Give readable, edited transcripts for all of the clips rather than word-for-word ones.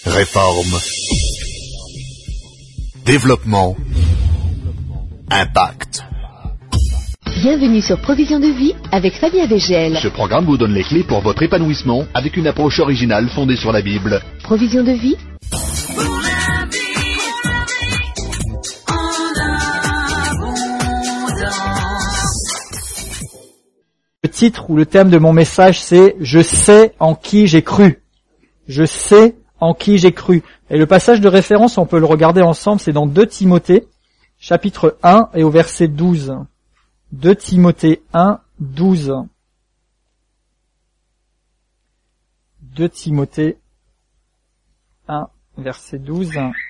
Réforme. Développement. Impact. Bienvenue sur Provision de vie avec Fabien Végel. Ce programme vous donne les clés pour votre épanouissement avec une approche originale fondée sur la Bible. Provision de vie. Le titre ou le thème de mon message, c'est « Je sais en qui j'ai cru ». Je sais en qui j'ai cru. Et le passage de référence, on peut le regarder ensemble, c'est dans 2 Timothée, chapitre 1 et au verset 12. 2 Timothée 1, 12. 2 Timothée 1, verset 12.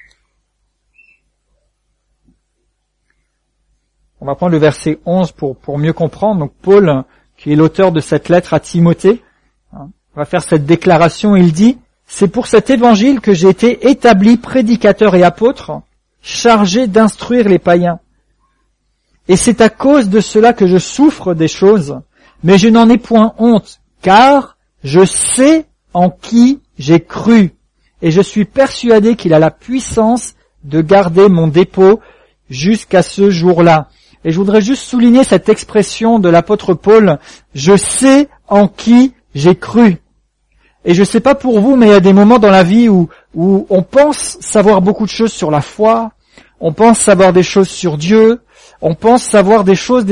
On va prendre le verset 11 pour mieux comprendre. Donc Paul, qui est l'auteur de cette lettre à Timothée, va faire cette déclaration. Il dit « C'est pour cet évangile que j'ai été établi prédicateur et apôtre, chargé d'instruire les païens. Et c'est à cause de cela que je souffre des choses, mais je n'en ai point honte, car je sais en qui j'ai cru, et je suis persuadé qu'il a la puissance de garder mon dépôt jusqu'à ce jour-là. » Et je voudrais juste souligner cette expression de l'apôtre Paul, « Je sais en qui j'ai cru ». Et je ne sais pas pour vous, mais il y a des moments dans la vie où on pense savoir beaucoup de choses sur la foi, on pense savoir des choses sur Dieu, on pense savoir des choses,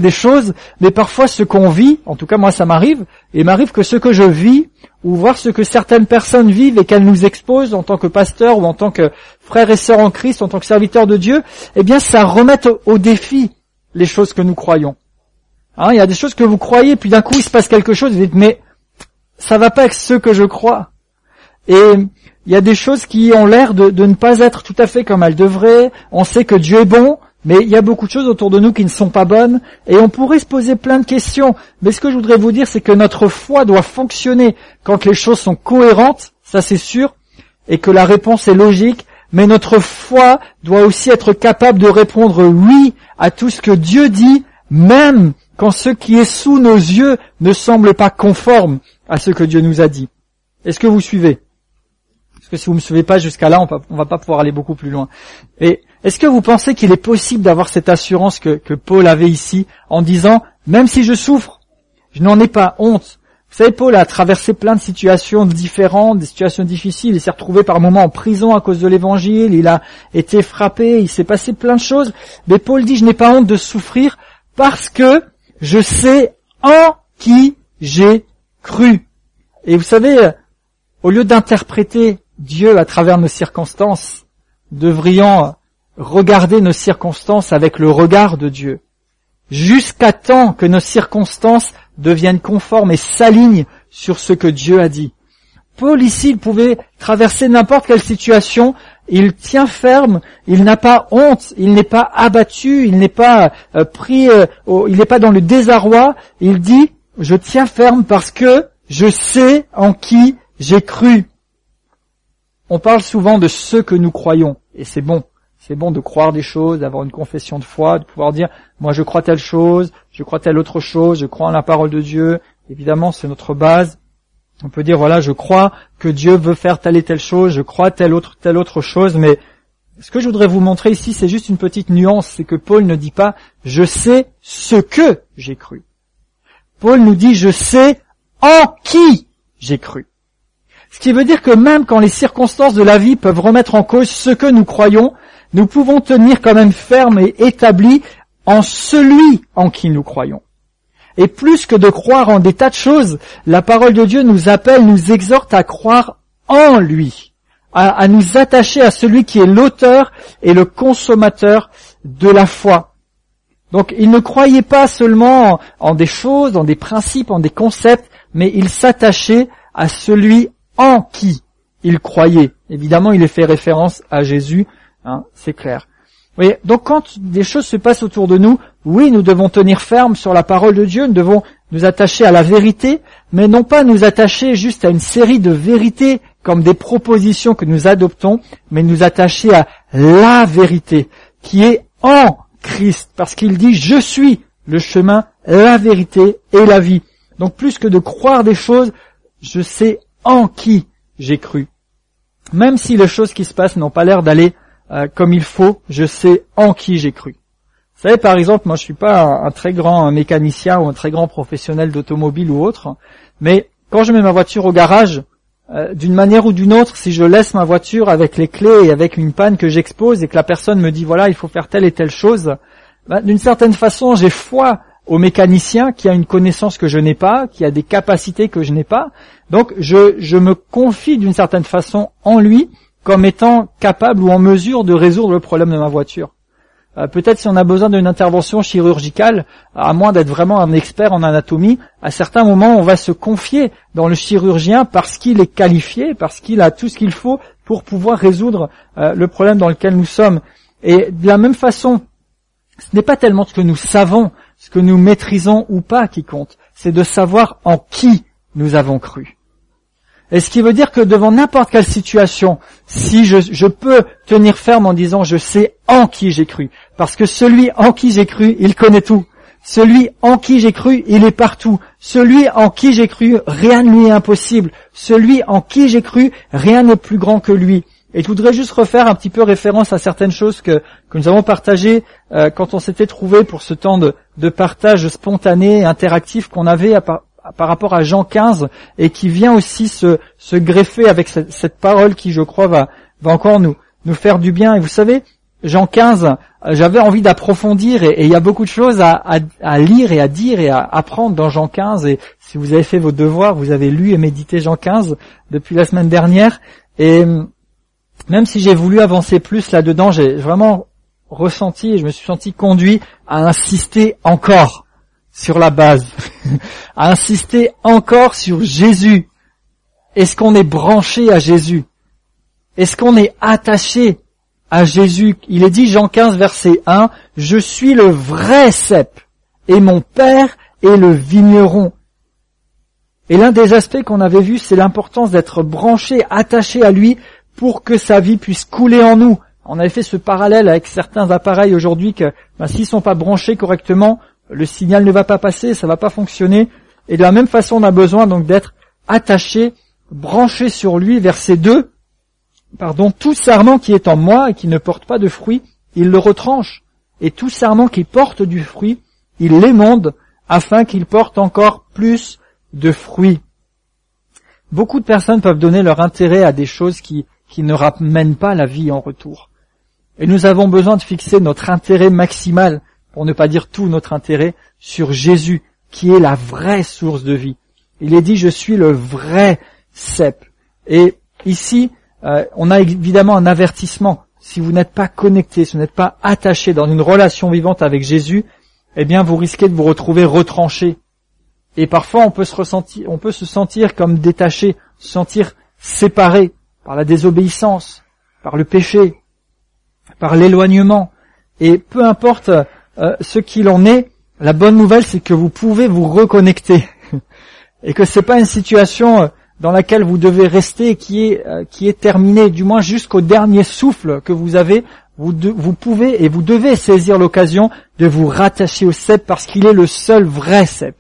mais parfois ce qu'on vit, en tout cas moi ça m'arrive, et il m'arrive que ce que je vis, ou voir ce que certaines personnes vivent et qu'elles nous exposent en tant que pasteur ou en tant que frères et sœurs en Christ, en tant que serviteurs de Dieu, eh bien ça remet au défi les choses que nous croyons. Il y a des choses que vous croyez, puis d'un coup il se passe quelque chose, et vous dites mais ça va pas avec ce que je crois. Et il y a des choses qui ont l'air de ne pas être tout à fait comme elles devraient. On sait que Dieu est bon, mais il y a beaucoup de choses autour de nous qui ne sont pas bonnes. Et on pourrait se poser plein de questions. Mais ce que je voudrais vous dire, c'est que notre foi doit fonctionner quand les choses sont cohérentes, ça c'est sûr, et que la réponse est logique. Mais notre foi doit aussi être capable de répondre oui à tout ce que Dieu dit, même quand ce qui est sous nos yeux ne semble pas conforme à ce que Dieu nous a dit. Est-ce que vous suivez? Parce que si vous ne me suivez pas jusqu'à là, on va pas pouvoir aller beaucoup plus loin. Et est-ce que vous pensez qu'il est possible d'avoir cette assurance que Paul avait ici, en disant, même si je souffre, je n'en ai pas honte? Vous savez, Paul a traversé plein de situations différentes, des situations difficiles, il s'est retrouvé par moments en prison à cause de l'évangile, il a été frappé, il s'est passé plein de choses, mais Paul dit, je n'ai pas honte de souffrir, parce que je sais en qui j'ai cru. Et vous savez, au lieu d'interpréter Dieu à travers nos circonstances, devrions regarder nos circonstances avec le regard de Dieu, jusqu'à temps que nos circonstances deviennent conformes et s'alignent sur ce que Dieu a dit. Paul ici, il pouvait traverser n'importe quelle situation, il tient ferme, il n'a pas honte, il n'est pas abattu, il n'est pas il n'est pas dans le désarroi, il dit « Je tiens ferme parce que je sais en qui j'ai cru ». On parle souvent de ce que nous croyons, et c'est bon de croire des choses, d'avoir une confession de foi, de pouvoir dire « Moi je crois telle chose, je crois telle autre chose, je crois en la parole de Dieu ». Évidemment, c'est notre base. On peut dire, voilà, je crois que Dieu veut faire telle et telle chose, je crois telle autre chose, mais ce que je voudrais vous montrer ici, c'est juste une petite nuance, c'est que Paul ne dit pas « je sais ce que j'ai cru ». Paul nous dit « je sais en qui j'ai cru ». Ce qui veut dire que même quand les circonstances de la vie peuvent remettre en cause ce que nous croyons, nous pouvons tenir quand même ferme et établis en celui en qui nous croyons. Et plus que de croire en des tas de choses, la parole de Dieu nous appelle, nous exhorte à croire en lui, à nous attacher à celui qui est l'auteur et le consommateur de la foi. Donc il ne croyait pas seulement en des choses, en des principes, en des concepts, mais il s'attachait à celui en qui il croyait. Évidemment, il est fait référence à Jésus, c'est clair. Vous voyez, donc quand des choses se passent autour de nous, oui, nous devons tenir ferme sur la parole de Dieu, nous devons nous attacher à la vérité, mais non pas nous attacher juste à une série de vérités comme des propositions que nous adoptons, mais nous attacher à la vérité qui est en Christ, parce qu'il dit « Je suis le chemin, la vérité et la vie ». Donc plus que de croire des choses, je sais en qui j'ai cru. même si les choses qui se passent n'ont pas l'air d'aller comme il faut, je sais en qui j'ai cru. Vous savez, par exemple, moi je suis pas un très grand mécanicien ou un très grand professionnel d'automobile ou autre, mais quand je mets ma voiture au garage, d'une manière ou d'une autre, si je laisse ma voiture avec les clés et avec une panne que j'expose et que la personne me dit voilà, il faut faire telle et telle chose, d'une certaine façon, j'ai foi au mécanicien qui a une connaissance que je n'ai pas, qui a des capacités que je n'ai pas. Donc je me confie d'une certaine façon en lui comme étant capable ou en mesure de résoudre le problème de ma voiture. Peut-être si on a besoin d'une intervention chirurgicale, à moins d'être vraiment un expert en anatomie, à certains moments on va se confier dans le chirurgien parce qu'il est qualifié, parce qu'il a tout ce qu'il faut pour pouvoir résoudre le problème dans lequel nous sommes. Et de la même façon, ce n'est pas tellement ce que nous savons, ce que nous maîtrisons ou pas qui compte, c'est de savoir en qui nous avons cru. Et ce qui veut dire que devant n'importe quelle situation, si je peux tenir ferme en disant je sais en qui j'ai cru, parce que celui en qui j'ai cru, il connaît tout. Celui en qui j'ai cru, il est partout. Celui en qui j'ai cru, rien ne lui est impossible. Celui en qui j'ai cru, rien n'est plus grand que lui. Et je voudrais juste refaire un petit peu référence à certaines choses que nous avons partagées quand on s'était trouvé pour ce temps de partage spontané et interactif qu'on avait par rapport à Jean 15 et qui vient aussi se greffer avec cette parole qui, je crois, va encore nous faire du bien. Et vous savez, Jean 15, j'avais envie d'approfondir et il y a beaucoup de choses à lire et à dire et à apprendre dans Jean 15. Et si vous avez fait vos devoirs, vous avez lu et médité Jean 15 depuis la semaine dernière. Et même si j'ai voulu avancer plus là-dedans, j'ai vraiment ressenti et je me suis senti conduit à insister encore sur la base, à insister encore sur Jésus. Est-ce qu'on est branché à Jésus? Est-ce qu'on est attaché à Jésus? Il est dit, Jean 15, verset 1, « Je suis le vrai cep, et mon Père est le vigneron. » Et l'un des aspects qu'on avait vu, c'est l'importance d'être branché, attaché à lui, pour que sa vie puisse couler en nous. On avait fait ce parallèle avec certains appareils aujourd'hui que s'ils sont pas branchés correctement, le signal ne va pas passer, ça va pas fonctionner. Et de la même façon, on a besoin donc d'être attaché, branché sur lui. Verset 2, tout sarment qui est en moi et qui ne porte pas de fruit, il le retranche. Et tout sarment qui porte du fruit, il l'émonde afin qu'il porte encore plus de fruits. Beaucoup de personnes peuvent donner leur intérêt à des choses qui ne ramènent pas la vie en retour. Et nous avons besoin de fixer notre intérêt maximal, pour ne pas dire tout notre intérêt, sur Jésus, qui est la vraie source de vie. Il est dit, je suis le vrai cep. Et ici, on a évidemment un avertissement. Si vous n'êtes pas connecté, si vous n'êtes pas attaché dans une relation vivante avec Jésus, eh bien vous risquez de vous retrouver retranché. Et parfois on peut se sentir comme détaché, se sentir séparé par la désobéissance, par le péché, par l'éloignement. Et peu importe ce qu'il en est, la bonne nouvelle c'est que vous pouvez vous reconnecter. Et que c'est pas une situation dans laquelle vous devez rester qui est terminée, du moins jusqu'au dernier souffle que vous avez. Vous pouvez et vous devez saisir l'occasion de vous rattacher au cep parce qu'il est le seul vrai cep.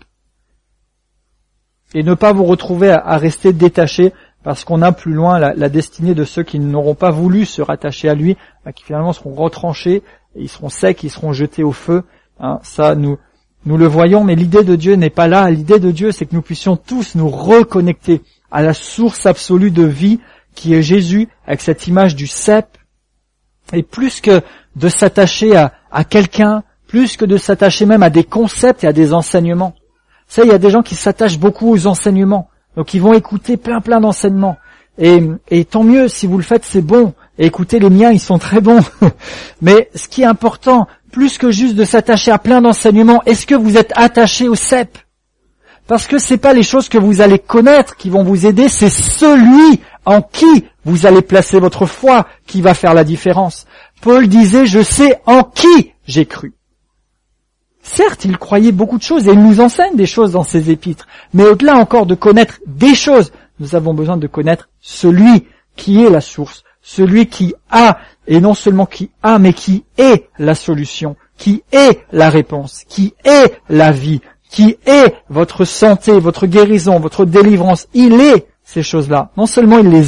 Et ne pas vous retrouver à rester détaché parce qu'on a plus loin la destinée de ceux qui n'auront pas voulu se rattacher à lui, qui finalement seront retranchés, et ils seront secs, ils seront jetés au feu. Ça, nous le voyons, mais l'idée de Dieu n'est pas là. L'idée de Dieu, c'est que nous puissions tous nous reconnecter à la source absolue de vie, qui est Jésus, avec cette image du cep. Et plus que de s'attacher à quelqu'un, plus que de s'attacher même à des concepts et à des enseignements. Ça, il y a des gens qui s'attachent beaucoup aux enseignements. Donc ils vont écouter plein d'enseignements. Et tant mieux, si vous le faites, c'est bon. Et écoutez, les miens, ils sont très bons. Mais ce qui est important, plus que juste de s'attacher à plein d'enseignements, est-ce que vous êtes attaché au cep? Parce que c'est pas les choses que vous allez connaître qui vont vous aider, c'est celui en qui vous allez placer votre foi qui va faire la différence. Paul disait, je sais en qui j'ai cru. Certes, il croyait beaucoup de choses et il nous enseigne des choses dans ses épîtres. Mais au-delà encore de connaître des choses, nous avons besoin de connaître celui qui est la source, celui qui a, et non seulement qui a, mais qui est la solution, qui est la réponse, qui est la vie, qui est votre santé, votre guérison, votre délivrance. Il est ces choses-là. Non seulement il les a,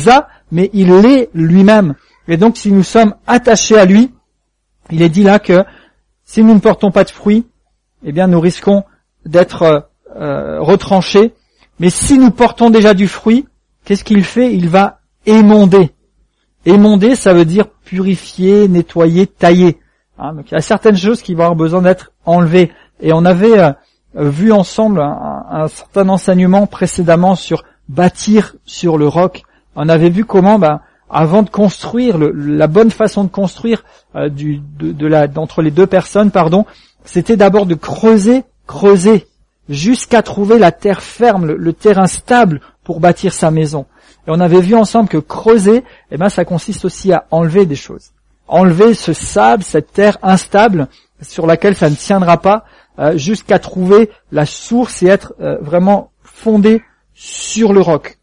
mais il est lui-même. Et donc si nous sommes attachés à lui, il est dit là que si nous ne portons pas de fruits, eh bien nous risquons d'être retranchés. Mais si nous portons déjà du fruit, qu'est-ce qu'il fait? Il va émonder. Émonder, ça veut dire purifier, nettoyer, tailler. Donc il y a certaines choses qui vont avoir besoin d'être enlevées. Et on avait vu ensemble un certain enseignement précédemment sur bâtir sur le roc. On avait vu comment, avant de construire, la bonne façon de construire d'entre les deux personnes, c'était d'abord de creuser, jusqu'à trouver la terre ferme, le terrain stable pour bâtir sa maison. Et on avait vu ensemble que creuser, ça consiste aussi à enlever des choses. Enlever ce sable, cette terre instable sur laquelle ça ne tiendra pas, jusqu'à trouver la source et être vraiment fondé sur le roc.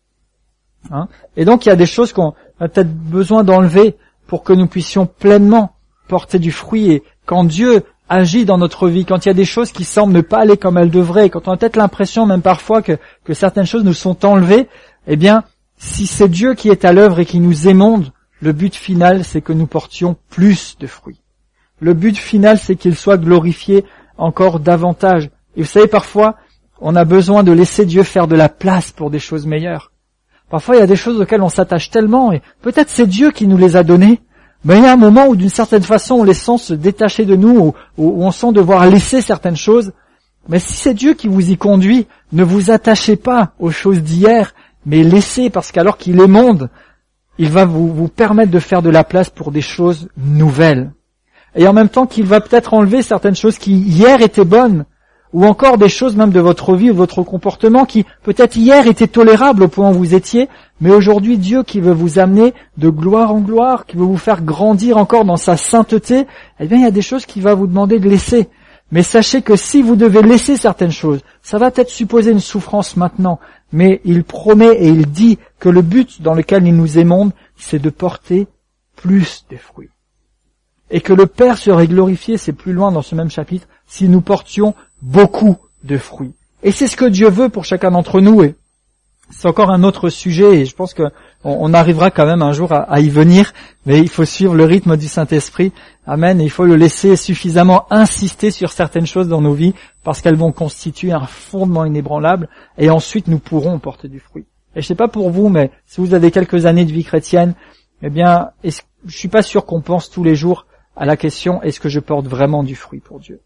Et donc il y a des choses qu'on a peut-être besoin d'enlever pour que nous puissions pleinement porter du fruit. Et quand Dieu agit dans notre vie, quand il y a des choses qui semblent ne pas aller comme elles devraient, quand on a peut-être l'impression même parfois que certaines choses nous sont enlevées, eh bien, si c'est Dieu qui est à l'œuvre et qui nous émonde, le but final, c'est que nous portions plus de fruits. Le but final, c'est qu'il soit glorifié encore davantage. Et vous savez, parfois, on a besoin de laisser Dieu faire de la place pour des choses meilleures. Parfois, il y a des choses auxquelles on s'attache tellement, et peut-être c'est Dieu qui nous les a données, mais il y a un moment où, d'une certaine façon, on les sent se détacher de nous, où on sent devoir laisser certaines choses. Mais si c'est Dieu qui vous y conduit, ne vous attachez pas aux choses d'hier, mais laissez, parce qu'alors qu'il émonde, il va vous permettre de faire de la place pour des choses nouvelles. Et en même temps qu'il va peut-être enlever certaines choses qui hier étaient bonnes, ou encore des choses même de votre vie ou votre comportement qui peut-être hier étaient tolérables au point où vous étiez, mais aujourd'hui Dieu qui veut vous amener de gloire en gloire, qui veut vous faire grandir encore dans sa sainteté, eh bien il y a des choses qu'il va vous demander de laisser. Mais sachez que si vous devez laisser certaines choses, ça va peut-être supposer une souffrance maintenant, mais il promet et il dit que le but dans lequel il nous émonde, c'est de porter plus de fruits. Et que le Père serait glorifié, c'est plus loin dans ce même chapitre, si nous portions beaucoup de fruits. Et c'est ce que Dieu veut pour chacun d'entre nous. Et c'est encore un autre sujet, et je pense qu'on arrivera quand même un jour à y venir, mais il faut suivre le rythme du Saint-Esprit. Amen. Et il faut le laisser suffisamment insister sur certaines choses dans nos vies, parce qu'elles vont constituer un fondement inébranlable, et ensuite nous pourrons porter du fruit. Et je sais pas pour vous, mais si vous avez quelques années de vie chrétienne, eh bien, je suis pas sûr qu'on pense tous les jours à la question, est-ce que je porte vraiment du fruit pour Dieu?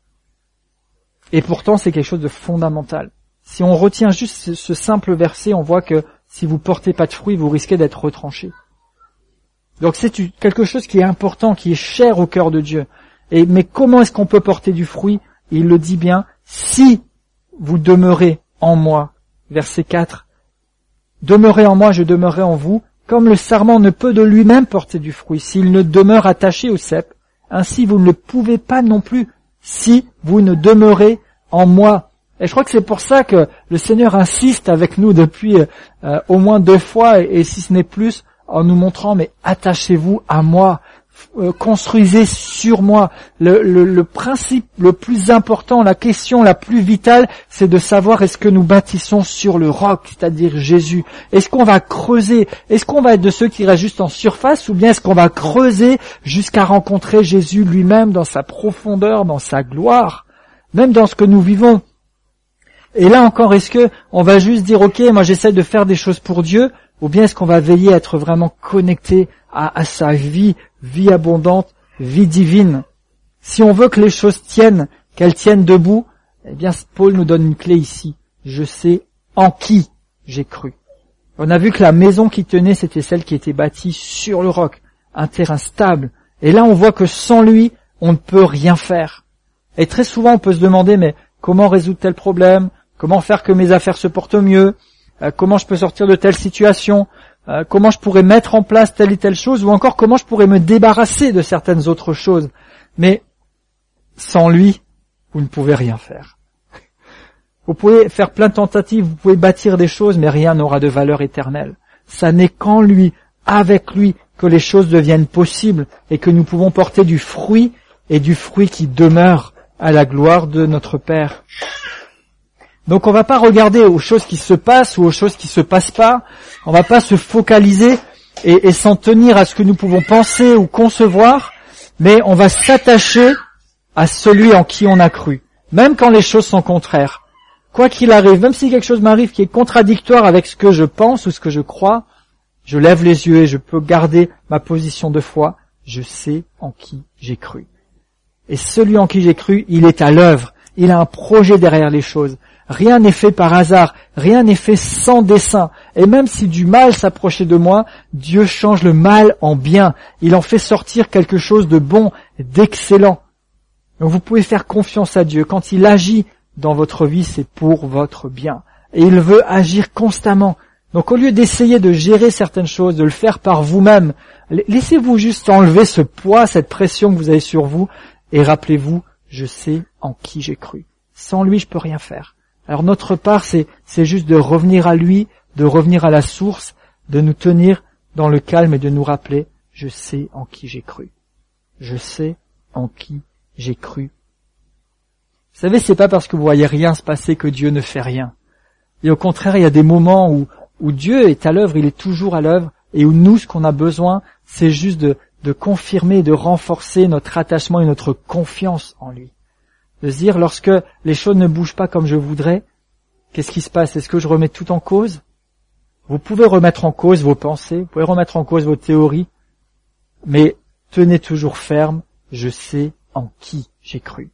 Et pourtant, c'est quelque chose de fondamental. Si on retient juste ce simple verset, on voit que si vous portez pas de fruit, vous risquez d'être retranché. Donc c'est quelque chose qui est important, qui est cher au cœur de Dieu. Mais comment est-ce qu'on peut porter du fruit? Il le dit bien, si vous demeurez en moi. Verset 4. Demeurez en moi, je demeurerai en vous. Comme le sarment ne peut de lui-même porter du fruit, s'il ne demeure attaché au cep, ainsi vous ne le pouvez pas non plus, si vous ne demeurez en moi. Et je crois que c'est pour ça que le Seigneur insiste avec nous depuis au moins 2 fois, et si ce n'est plus, en nous montrant, mais attachez-vous à moi, construisez sur moi. Le principe le plus important, la question la plus vitale, c'est de savoir est-ce que nous bâtissons sur le roc, c'est-à-dire Jésus. Est-ce qu'on va creuser? Est-ce qu'on va être de ceux qui restent juste en surface, ou bien est-ce qu'on va creuser jusqu'à rencontrer Jésus lui-même dans sa profondeur, dans sa gloire, même dans ce que nous vivons? Et là encore, est-ce que on va juste dire ok, moi j'essaie de faire des choses pour Dieu, ou bien est-ce qu'on va veiller à être vraiment connecté à sa vie abondante, vie divine? Si on veut que les choses tiennent, qu'elles tiennent debout, eh bien Paul nous donne une clé ici. Je sais en qui j'ai cru. On a vu que la maison qui tenait, c'était celle qui était bâtie sur le roc, un terrain stable. Et là on voit que sans lui, on ne peut rien faire. Et très souvent on peut se demander, mais comment résoudre tel problème? Comment faire que mes affaires se portent mieux? Comment je peux sortir de telle situation? Comment je pourrais mettre en place telle et telle chose? Ou encore comment je pourrais me débarrasser de certaines autres choses? Mais sans lui, vous ne pouvez rien faire. Vous pouvez faire plein de tentatives, vous pouvez bâtir des choses, mais rien n'aura de valeur éternelle. Ça n'est qu'en lui, avec lui, que les choses deviennent possibles et que nous pouvons porter du fruit, et du fruit qui demeure à la gloire de notre Père. Donc on va pas regarder aux choses qui se passent ou aux choses qui se passent pas. On va pas se focaliser et s'en tenir à ce que nous pouvons penser ou concevoir, mais on va s'attacher à celui en qui on a cru, même quand les choses sont contraires. Quoi qu'il arrive, même si quelque chose m'arrive qui est contradictoire avec ce que je pense ou ce que je crois, je lève les yeux et je peux garder ma position de foi. Je sais en qui j'ai cru. Et celui en qui j'ai cru, il est à l'œuvre. Il a un projet derrière les choses. Rien n'est fait par hasard, rien n'est fait sans dessein. Et même si du mal s'approchait de moi, Dieu change le mal en bien. Il en fait sortir quelque chose de bon, d'excellent. Donc vous pouvez faire confiance à Dieu. Quand il agit dans votre vie, c'est pour votre bien. Et il veut agir constamment. Donc au lieu d'essayer de gérer certaines choses, de le faire par vous-même, laissez-vous juste enlever ce poids, cette pression que vous avez sur vous, et rappelez-vous, je sais en qui j'ai cru. Sans lui, je peux rien faire. Alors notre part, c'est juste de revenir à lui, de revenir à la source, de nous tenir dans le calme et de nous rappeler, je sais en qui j'ai cru. Je sais en qui j'ai cru. Vous savez, c'est pas parce que vous voyez rien se passer que Dieu ne fait rien. Et au contraire, il y a des moments où Dieu est à l'œuvre, il est toujours à l'œuvre, et où nous, ce qu'on a besoin, c'est juste de confirmer, de renforcer notre attachement et notre confiance en lui. De se dire, lorsque les choses ne bougent pas comme je voudrais, qu'est-ce qui se passe? Est-ce que je remets tout en cause? Vous pouvez remettre en cause vos pensées, vous pouvez remettre en cause vos théories, mais tenez toujours ferme, je sais en qui j'ai cru.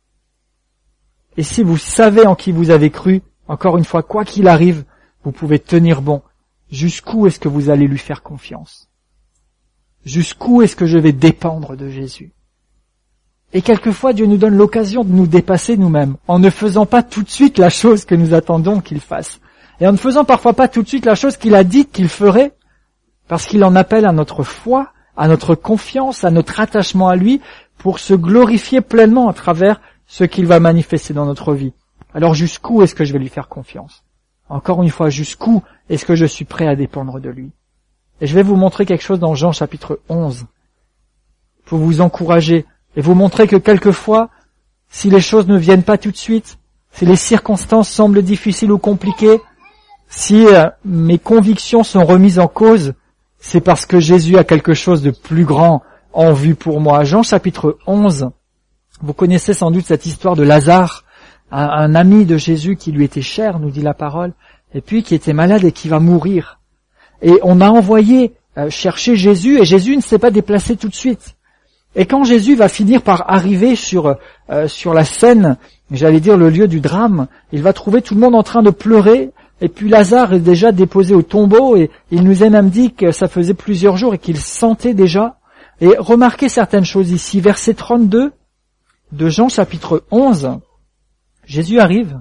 Et si vous savez en qui vous avez cru, encore une fois, quoi qu'il arrive, vous pouvez tenir bon. Jusqu'où est-ce que vous allez lui faire confiance? Jusqu'où est-ce que je vais dépendre de Jésus? Et quelquefois, Dieu nous donne l'occasion de nous dépasser nous-mêmes, en ne faisant pas tout de suite la chose que nous attendons qu'il fasse. Et en ne faisant parfois pas tout de suite la chose qu'il a dit qu'il ferait, parce qu'il en appelle à notre foi, à notre confiance, à notre attachement à lui, pour se glorifier pleinement à travers ce qu'il va manifester dans notre vie. Alors jusqu'où est-ce que je vais lui faire confiance? Encore une fois, jusqu'où est-ce que je suis prêt à dépendre de lui? Et je vais vous montrer quelque chose dans Jean chapitre 11, pour vous encourager, et vous montrer que quelquefois, si les choses ne viennent pas tout de suite, si les circonstances semblent difficiles ou compliquées, si mes convictions sont remises en cause, c'est parce que Jésus a quelque chose de plus grand en vue pour moi. Jean chapitre 11, vous connaissez sans doute cette histoire de Lazare, un ami de Jésus qui lui était cher, nous dit la parole, et puis qui était malade et qui va mourir. Et on a envoyé chercher Jésus, et Jésus ne s'est pas déplacé tout de suite. Et quand Jésus va finir par arriver sur la scène, j'allais dire le lieu du drame, il va trouver tout le monde en train de pleurer, et puis Lazare est déjà déposé au tombeau, et il nous a même dit que ça faisait plusieurs jours et qu'il sentait déjà. Et remarquez certaines choses ici, verset 32 de Jean chapitre 11, Jésus arrive,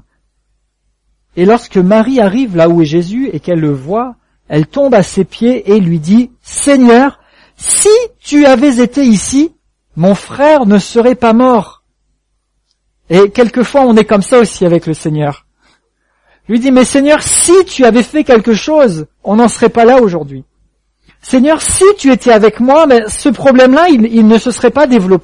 et lorsque Marie arrive là où est Jésus et qu'elle le voit, elle tombe à ses pieds et lui dit, « Seigneur, si tu avais été ici, mon frère ne serait pas mort. » Et quelquefois on est comme ça aussi avec le Seigneur. Lui dit, « Mais Seigneur, si tu avais fait quelque chose, on n'en serait pas là aujourd'hui. Seigneur, si tu étais avec moi, mais ce problème-là, il ne se serait pas développé. »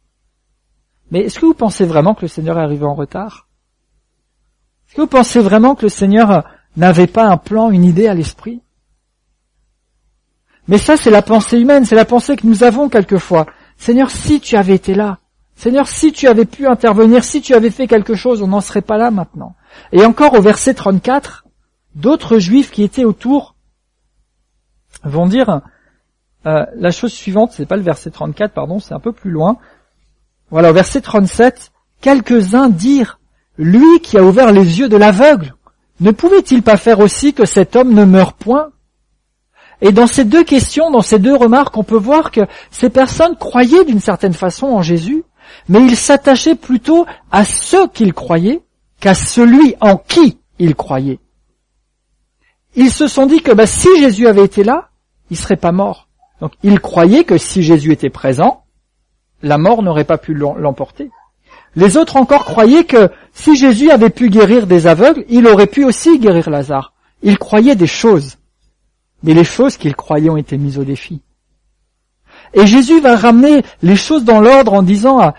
Mais est-ce que vous pensez vraiment que le Seigneur est arrivé en retard? Est-ce que vous pensez vraiment que le Seigneur n'avait pas un plan, une idée à l'esprit? Mais ça, c'est la pensée humaine, c'est la pensée que nous avons quelquefois. Seigneur, si tu avais été là, Seigneur, si tu avais pu intervenir, si tu avais fait quelque chose, on n'en serait pas là maintenant. Et encore au verset 34, d'autres Juifs qui étaient autour vont dire la chose suivante, c'est pas le verset 34, pardon, c'est un peu plus loin. Voilà, au verset 37, quelques-uns dirent, lui qui a ouvert les yeux de l'aveugle, ne pouvait-il pas faire aussi que cet homme ne meure point? Et dans ces deux questions, dans ces deux remarques, on peut voir que ces personnes croyaient d'une certaine façon en Jésus, mais ils s'attachaient plutôt à ce qu'ils croyaient qu'à celui en qui ils croyaient. Ils se sont dit que si Jésus avait été là, il serait pas mort. Donc ils croyaient que si Jésus était présent, la mort n'aurait pas pu l'emporter. Les autres encore croyaient que si Jésus avait pu guérir des aveugles, il aurait pu aussi guérir Lazare. Ils croyaient des choses, mais les choses qu'ils croyaient ont été mises au défi. Et Jésus va ramener les choses dans l'ordre en disant,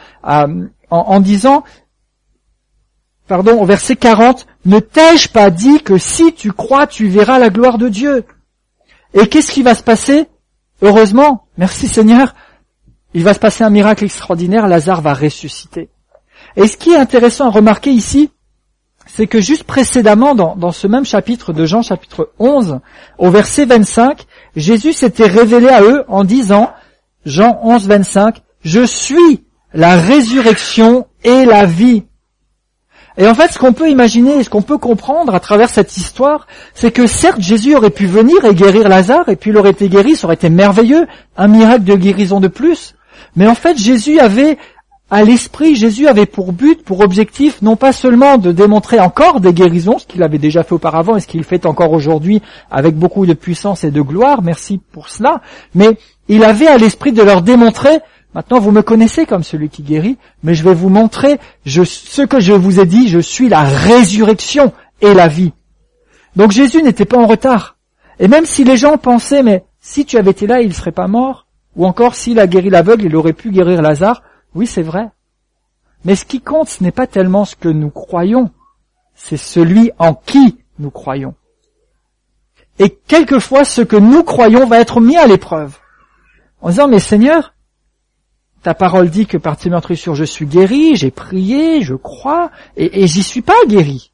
au verset 40, « Ne t'ai-je pas dit que si tu crois, tu verras la gloire de Dieu ?» Et qu'est-ce qui va se passer? Heureusement, merci Seigneur, il va se passer un miracle extraordinaire, Lazare va ressusciter. Et ce qui est intéressant à remarquer ici, c'est que juste précédemment, dans ce même chapitre de Jean, chapitre 11, au verset 25, Jésus s'était révélé à eux en disant, Jean 11, 25, « Je suis la résurrection et la vie. » Et en fait, ce qu'on peut imaginer et ce qu'on peut comprendre à travers cette histoire, c'est que certes, Jésus aurait pu venir et guérir Lazare, et puis il aurait été guéri, ça aurait été merveilleux, un miracle de guérison de plus. Mais en fait, Jésus avait pour but, pour objectif, non pas seulement de démontrer encore des guérisons, ce qu'il avait déjà fait auparavant et ce qu'il fait encore aujourd'hui avec beaucoup de puissance et de gloire, merci pour cela, mais il avait à l'esprit de leur démontrer, maintenant vous me connaissez comme celui qui guérit, mais je vais vous montrer ce que je vous ai dit, je suis la résurrection et la vie. Donc Jésus n'était pas en retard. Et même si les gens pensaient, mais si tu avais été là, il ne serait pas mort, ou encore s'il a guéri l'aveugle, il aurait pu guérir Lazare, oui, c'est vrai. Mais ce qui compte, ce n'est pas tellement ce que nous croyons, c'est celui en qui nous croyons. Et quelquefois, ce que nous croyons va être mis à l'épreuve. En disant, mais Seigneur, ta parole dit que par tes meurtrissures je suis guéri, j'ai prié, je crois, et j'y suis pas guéri.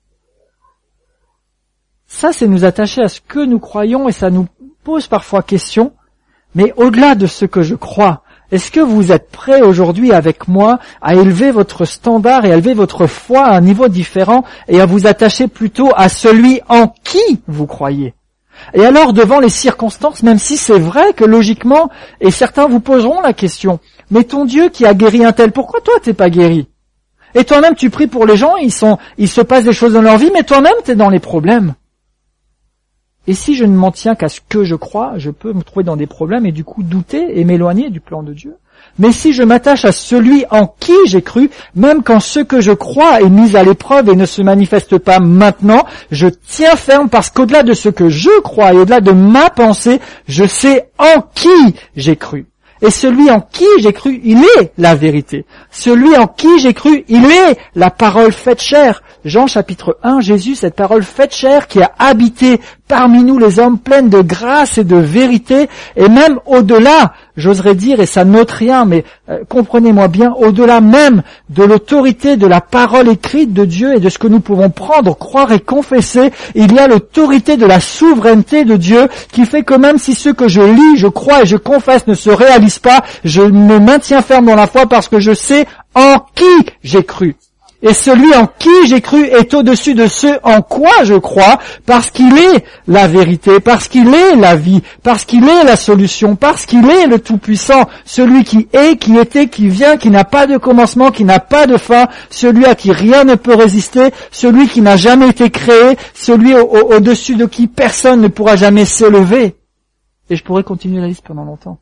Ça, c'est nous attacher à ce que nous croyons, et ça nous pose parfois question, mais au-delà de ce que je crois, est-ce que vous êtes prêts aujourd'hui avec moi à élever votre standard et à élever votre foi à un niveau différent et à vous attacher plutôt à celui en qui vous croyez? Et alors, devant les circonstances, même si c'est vrai que logiquement, et certains vous poseront la question, mais ton Dieu qui a guéri un tel, pourquoi toi t'es pas guéri? Et toi-même tu pries pour les gens, il se passe des choses dans leur vie, mais toi-même t'es dans les problèmes. Et si je ne m'en tiens qu'à ce que je crois, je peux me trouver dans des problèmes et du coup douter et m'éloigner du plan de Dieu. Mais si je m'attache à celui en qui j'ai cru, même quand ce que je crois est mis à l'épreuve et ne se manifeste pas maintenant, je tiens ferme parce qu'au-delà de ce que je crois et au-delà de ma pensée, je sais en qui j'ai cru. Et celui en qui j'ai cru, il est la vérité. Celui en qui j'ai cru, il est la parole faite chair. Jean chapitre 1, Jésus, cette parole faite chair qui a habité parmi nous les hommes pleines de grâce et de vérité, et même au-delà, j'oserais dire, et ça n'ôte rien, mais comprenez-moi bien, au-delà même de l'autorité de la parole écrite de Dieu et de ce que nous pouvons prendre, croire et confesser, il y a l'autorité de la souveraineté de Dieu qui fait que même si ce que je lis, je crois et je confesse ne se réalise pas, je me maintiens ferme dans la foi parce que je sais en qui j'ai cru. Et celui en qui j'ai cru est au-dessus de ce en quoi je crois, parce qu'il est la vérité, parce qu'il est la vie, parce qu'il est la solution, parce qu'il est le Tout-Puissant, celui qui est, qui était, qui vient, qui n'a pas de commencement, qui n'a pas de fin, celui à qui rien ne peut résister, celui qui n'a jamais été créé, celui au-dessus de qui personne ne pourra jamais s'élever. Et je pourrais continuer la liste pendant longtemps.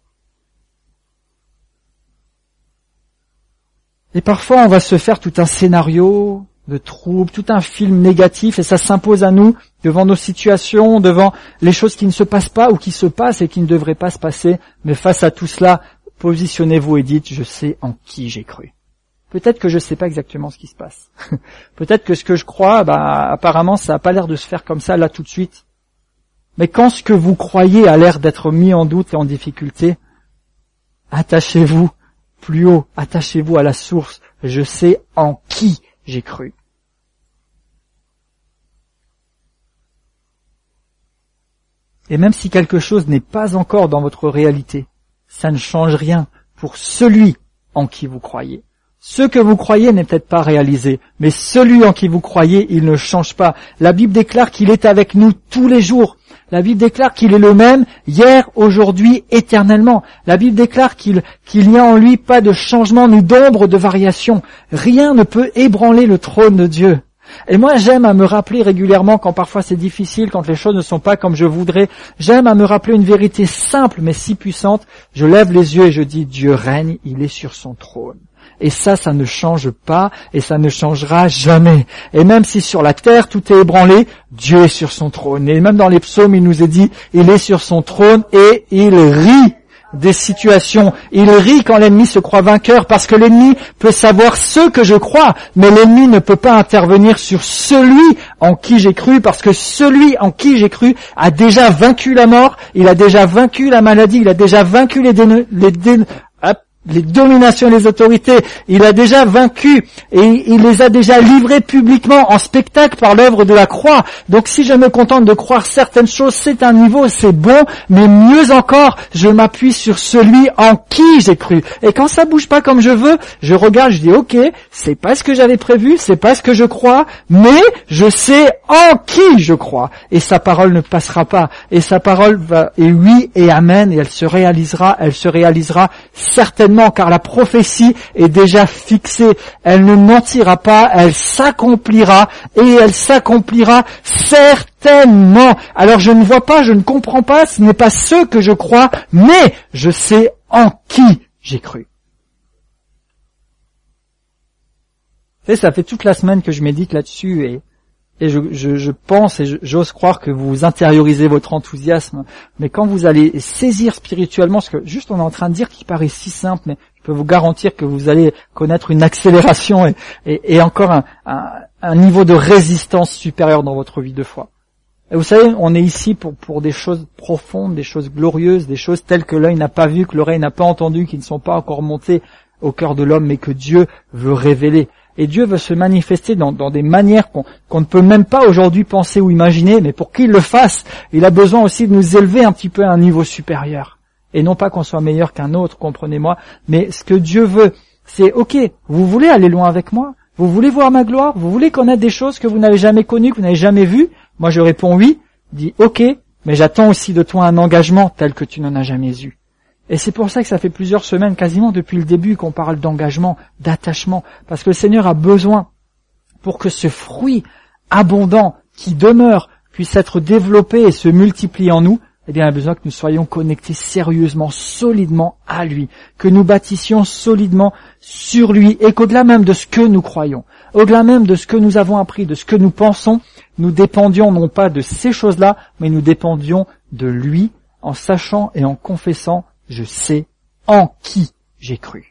Et parfois, on va se faire tout un scénario de troubles, tout un film négatif, et ça s'impose à nous devant nos situations, devant les choses qui ne se passent pas ou qui se passent et qui ne devraient pas se passer. Mais face à tout cela, positionnez-vous et dites, je sais en qui j'ai cru. Peut-être que je ne sais pas exactement ce qui se passe. Peut-être que ce que je crois, apparemment, ça n'a pas l'air de se faire comme ça, là, tout de suite. Mais quand ce que vous croyez a l'air d'être mis en doute et en difficulté, attachez-vous plus haut, attachez-vous à la source. Je sais en qui j'ai cru. Et même si quelque chose n'est pas encore dans votre réalité, ça ne change rien pour celui en qui vous croyez. Ce que vous croyez n'est peut-être pas réalisé, mais celui en qui vous croyez, il ne change pas. La Bible déclare qu'il est avec nous tous les jours. La Bible déclare qu'il est le même hier, aujourd'hui, éternellement. La Bible déclare qu'il n'y a en lui pas de changement ni d'ombre de variation. Rien ne peut ébranler le trône de Dieu. Et moi, j'aime à me rappeler régulièrement, quand parfois c'est difficile, quand les choses ne sont pas comme je voudrais, j'aime à me rappeler une vérité simple mais si puissante. Je lève les yeux et je dis, Dieu règne, il est sur son trône. Et ça ne change pas, et ça ne changera jamais. Et même si sur la terre tout est ébranlé, Dieu est sur son trône. Et même dans les psaumes, il nous est dit, il est sur son trône et il rit. des situations. Il rit quand l'ennemi se croit vainqueur, parce que l'ennemi peut savoir ce que je crois, mais l'ennemi ne peut pas intervenir sur celui en qui j'ai cru, parce que celui en qui j'ai cru a déjà vaincu la mort, il a déjà vaincu la maladie, il a déjà vaincu les dominations et les autorités, il a déjà vaincu et il les a déjà livrés publiquement en spectacle par l'œuvre de la croix. Donc si je me contente de croire certaines choses, c'est un niveau, c'est bon, mais mieux encore, je m'appuie sur celui en qui j'ai cru. Et quand ça bouge pas comme je veux, je regarde, je dis ok, c'est pas ce que j'avais prévu, c'est pas ce que je crois, mais je sais en qui je crois. Et sa parole ne passera pas. Et sa parole est oui et amen, et elle se réalisera certainement, car la prophétie est déjà fixée. Elle ne mentira pas, elle s'accomplira, et elle s'accomplira certainement. Alors je ne vois pas, je ne comprends pas, ce n'est pas ce que je crois, mais je sais en qui j'ai cru. Et ça fait toute la semaine que je médite là-dessus, et je pense et j'ose croire que vous intériorisez votre enthousiasme, mais quand vous allez saisir spirituellement ce que juste on est en train de dire qui paraît si simple, mais je peux vous garantir que vous allez connaître une accélération et encore un niveau de résistance supérieur dans votre vie de foi. Et vous savez, on est ici pour des choses profondes, des choses glorieuses, des choses telles que l'œil n'a pas vu, que l'oreille n'a pas entendu, qui ne sont pas encore montées au cœur de l'homme, mais que Dieu veut révéler. Et Dieu veut se manifester dans des manières qu'on ne peut même pas aujourd'hui penser ou imaginer, mais pour qu'il le fasse, il a besoin aussi de nous élever un petit peu à un niveau supérieur. Et non pas qu'on soit meilleur qu'un autre, comprenez-moi, mais ce que Dieu veut, c'est ok, vous voulez aller loin avec moi? Vous voulez voir ma gloire? Vous voulez connaître des choses que vous n'avez jamais connues, que vous n'avez jamais vues? Moi je réponds oui, dis ok, mais j'attends aussi de toi un engagement tel que tu n'en as jamais eu. Et c'est pour ça que ça fait plusieurs semaines, quasiment depuis le début, qu'on parle d'engagement, d'attachement, parce que le Seigneur a besoin, pour que ce fruit abondant qui demeure puisse être développé et se multiplier en nous, eh bien, il a besoin que nous soyons connectés sérieusement, solidement à lui, que nous bâtissions solidement sur lui, et qu'au-delà même de ce que nous croyons, au-delà même de ce que nous avons appris, de ce que nous pensons, nous dépendions non pas de ces choses-là, mais nous dépendions de lui, en sachant et en confessant: je sais en qui j'ai cru.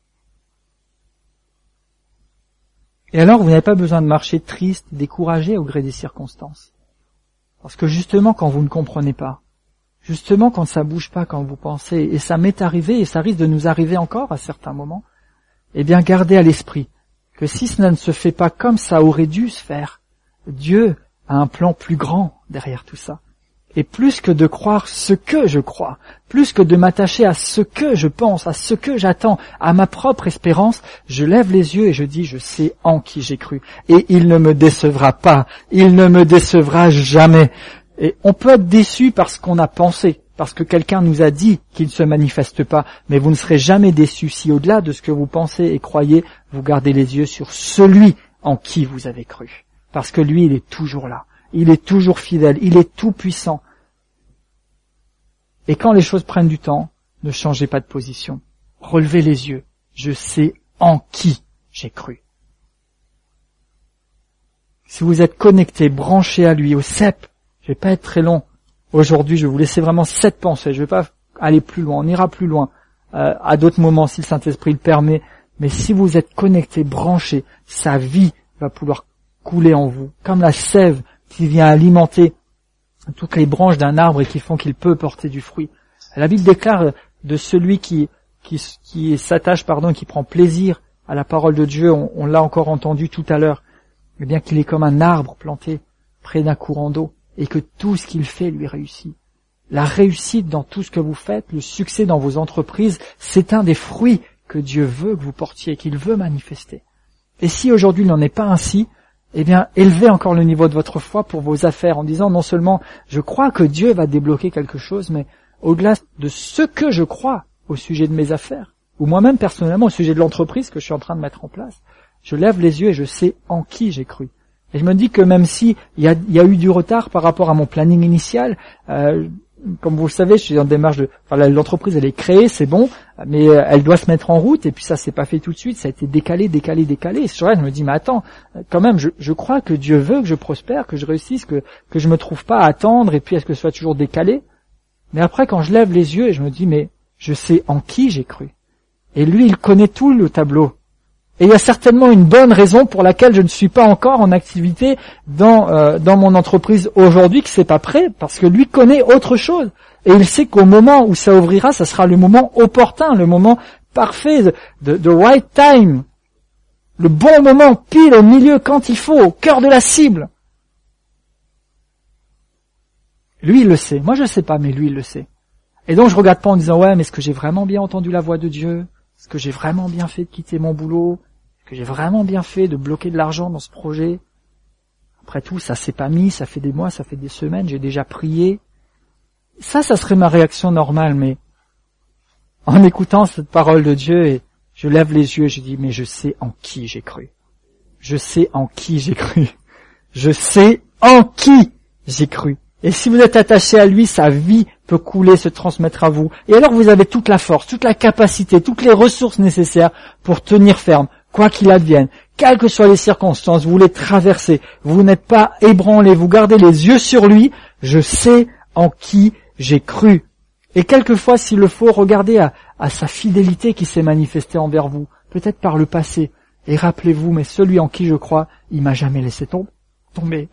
Et alors, vous n'avez pas besoin de marcher triste, découragé au gré des circonstances. Parce que justement, quand vous ne comprenez pas, justement quand ça bouge pas, quand vous pensez, et ça m'est arrivé, et ça risque de nous arriver encore à certains moments, eh bien, gardez à l'esprit que si cela ne se fait pas comme ça aurait dû se faire, Dieu a un plan plus grand derrière tout ça. Et plus que de croire ce que je crois, plus que de m'attacher à ce que je pense, à ce que j'attends, à ma propre espérance, je lève les yeux et je dis: je sais en qui j'ai cru. Et il ne me décevra pas, il ne me décevra jamais. Et on peut être déçu parce qu'on a pensé, parce que quelqu'un nous a dit qu'il ne se manifeste pas, mais vous ne serez jamais déçu si au-delà de ce que vous pensez et croyez, vous gardez les yeux sur celui en qui vous avez cru. Parce que lui, il est toujours là. Il est toujours fidèle, il est tout puissant. Et quand les choses prennent du temps, ne changez pas de position. Relevez les yeux. Je sais en qui j'ai cru. Si vous êtes connecté, branché à lui, au cep, je vais pas être très long. Aujourd'hui, je vais vous laisser vraiment cette pensée. Je vais pas aller plus loin. On ira plus loin à d'autres moments si le Saint-Esprit le permet. Mais si vous êtes connecté, branché, sa vie va pouvoir couler en vous, comme la sève qui vient alimenter toutes les branches d'un arbre et qui font qu'il peut porter du fruit. La Bible déclare de celui qui s'attache, qui prend plaisir à la parole de Dieu, on l'a encore entendu tout à l'heure, eh bien qu'il est comme un arbre planté près d'un courant d'eau et que tout ce qu'il fait lui réussit. La réussite dans tout ce que vous faites, le succès dans vos entreprises, c'est un des fruits que Dieu veut que vous portiez, qu'il veut manifester. Et si aujourd'hui il n'en est pas ainsi, eh bien, élevez encore le niveau de votre foi pour vos affaires en disant non seulement je crois que Dieu va débloquer quelque chose, mais au-delà de ce que je crois au sujet de mes affaires, ou moi-même personnellement au sujet de l'entreprise que je suis en train de mettre en place, je lève les yeux et je sais en qui j'ai cru. Et je me dis que même si il y a eu du retard par rapport à mon planning initial, comme vous le savez, je suis en démarche l'entreprise elle est créée, c'est bon, mais elle doit se mettre en route, et puis ça s'est pas fait tout de suite, ça a été décalé. Et sur elle, je me dis, mais attends, quand même, je crois que Dieu veut que je prospère, que je réussisse, que je me trouve pas à attendre, et puis est-ce que ce soit toujours décalé? Mais après, quand je lève les yeux et je me dis, mais je sais en qui j'ai cru. Et lui, il connaît tout le tableau. Et il y a certainement une bonne raison pour laquelle je ne suis pas encore en activité dans mon entreprise aujourd'hui, que c'est pas prêt, parce que lui connaît autre chose. Et il sait qu'au moment où ça ouvrira, ça sera le moment opportun, le moment parfait, the right time, le bon moment, pile au milieu, quand il faut, au cœur de la cible. Lui, il le sait. Moi, je ne sais pas, mais lui, il le sait. Et donc, je regarde pas en disant, ouais, mais est-ce que j'ai vraiment bien entendu la voix de Dieu? Est-ce que j'ai vraiment bien fait de quitter mon boulot? Est-ce que j'ai vraiment bien fait de bloquer de l'argent dans ce projet? Après tout, ça s'est pas mis, ça fait des mois, ça fait des semaines, j'ai déjà prié. Ça serait ma réaction normale, mais en écoutant cette parole de Dieu, et je lève les yeux et je dis, mais je sais en qui j'ai cru. Je sais en qui j'ai cru. Je sais en qui j'ai cru. Et si vous êtes attaché à lui, sa vie peut couler, se transmettre à vous. Et alors vous avez toute la force, toute la capacité, toutes les ressources nécessaires pour tenir ferme, quoi qu'il advienne. Quelles que soient les circonstances, vous les traversez, vous n'êtes pas ébranlés, vous gardez les yeux sur lui. Je sais en qui j'ai cru. Et quelquefois, s'il le faut, regardez à sa fidélité qui s'est manifestée envers vous, peut-être par le passé. Et rappelez-vous, mais celui en qui je crois, il m'a jamais laissé tomber.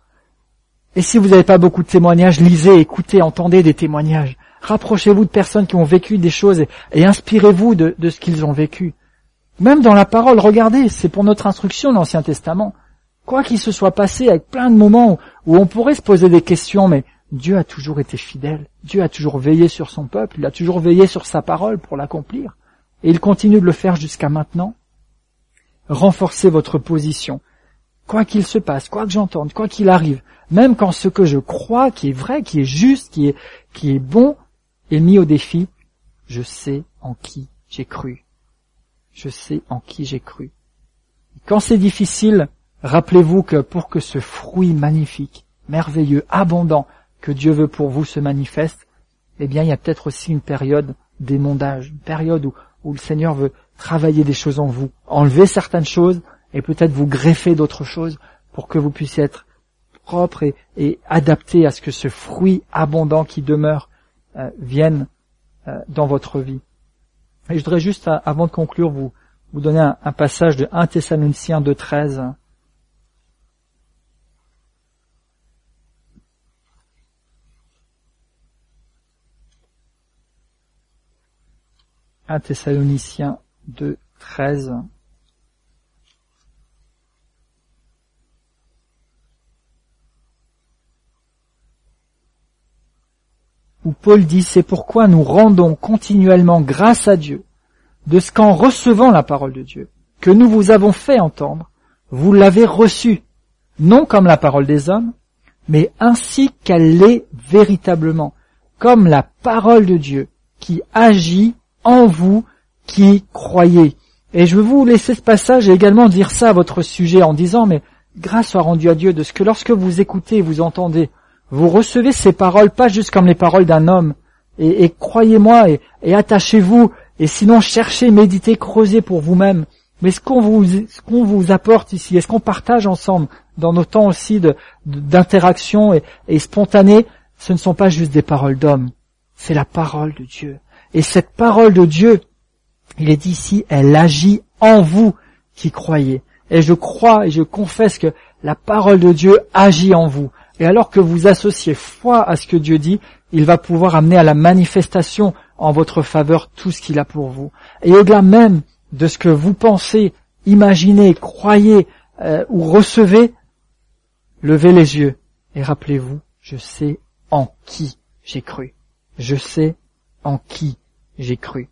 Et si vous n'avez pas beaucoup de témoignages, lisez, écoutez, entendez des témoignages. Rapprochez-vous de personnes qui ont vécu des choses et inspirez-vous de ce qu'ils ont vécu. Même dans la parole, regardez, c'est pour notre instruction l'Ancien Testament. Quoi qu'il se soit passé, avec plein de moments où on pourrait se poser des questions, mais Dieu a toujours été fidèle. Dieu a toujours veillé sur son peuple, il a toujours veillé sur sa parole pour l'accomplir. Et il continue de le faire jusqu'à maintenant. Renforcez votre position. Quoi qu'il se passe, quoi que j'entende, quoi qu'il arrive, même quand ce que je crois qui est vrai, qui est juste, qui est bon, est mis au défi, je sais en qui j'ai cru. Je sais en qui j'ai cru. Quand c'est difficile, rappelez-vous que pour que ce fruit magnifique, merveilleux, abondant, que Dieu veut pour vous se manifeste, eh bien il y a peut-être aussi une période d'émondage, une période où le Seigneur veut travailler des choses en vous, enlever certaines choses et peut-être vous greffer d'autres choses pour que vous puissiez être propre et adapté à ce que ce fruit abondant qui demeure vienne dans votre vie. Et je voudrais juste, avant de conclure, vous donner un passage de 1 Thessaloniciens 2:13. 1 Thessaloniciens 2:13. Où Paul dit, c'est pourquoi nous rendons continuellement grâce à Dieu, de ce qu'en recevant la parole de Dieu, que nous vous avons fait entendre, vous l'avez reçue, non comme la parole des hommes, mais ainsi qu'elle l'est véritablement, comme la parole de Dieu, qui agit en vous qui croyez. Et je veux vous laisser ce passage et également dire ça à votre sujet en disant, mais grâce soit rendue à Dieu de ce que lorsque vous écoutez, vous entendez, vous recevez ces paroles pas juste comme les paroles d'un homme, et croyez-moi, et attachez-vous, et sinon cherchez, méditez, creusez pour vous-même. Mais ce qu'on vous apporte ici, est-ce qu'on partage ensemble dans nos temps aussi d'interaction et spontanée, ce ne sont pas juste des paroles d'hommes, c'est la parole de Dieu. Et cette parole de Dieu, il est dit ici, elle agit en vous qui croyez. Et je crois et je confesse que la parole de Dieu agit en vous. Et alors que vous associez foi à ce que Dieu dit, il va pouvoir amener à la manifestation en votre faveur tout ce qu'il a pour vous. Et au-delà même de ce que vous pensez, imaginez, croyez ou recevez, levez les yeux et rappelez-vous, je sais en qui j'ai cru. Je sais en qui j'ai cru.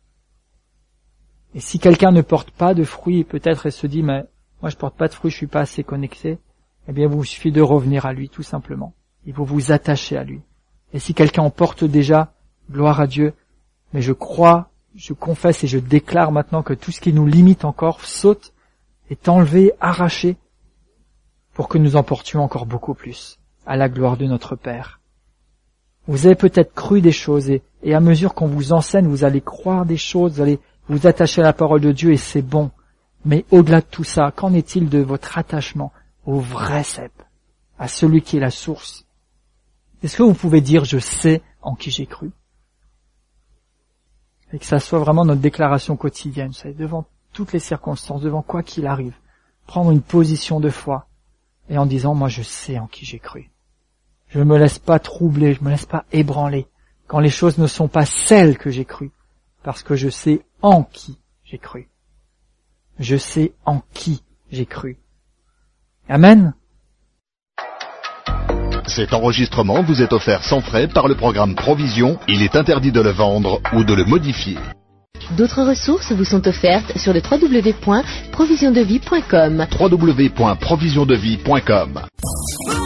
Et si quelqu'un ne porte pas de fruits, peut-être elle se dit, mais moi je porte pas de fruits, je suis pas assez connecté, eh bien, il vous suffit de revenir à lui, tout simplement. Il faut vous attacher à lui. Et si quelqu'un en porte déjà, gloire à Dieu, mais je crois, je confesse et je déclare maintenant que tout ce qui nous limite encore saute, est enlevé, arraché, pour que nous en portions encore beaucoup plus, à la gloire de notre Père. Vous avez peut-être cru des choses, et à mesure qu'on vous enseigne, vous allez croire des choses, vous allez vous attacher à la parole de Dieu, et c'est bon. Mais au-delà de tout ça, qu'en est-il de votre attachement au vrai cep, à celui qui est la source? Est-ce que vous pouvez dire, je sais en qui j'ai cru? Et que ça soit vraiment notre déclaration quotidienne, vous savez, devant toutes les circonstances, devant quoi qu'il arrive. Prendre une position de foi. Et en disant, moi je sais en qui j'ai cru. Je ne me laisse pas troubler, je ne me laisse pas ébranler quand les choses ne sont pas celles que j'ai crues. Parce que je sais en qui j'ai cru. Je sais en qui j'ai cru. Amen. Cet enregistrement vous est offert sans frais par le programme Provision. Il est interdit de le vendre ou de le modifier. D'autres ressources vous sont offertes sur le www.provisiondevie.com. www.provisiondevie.com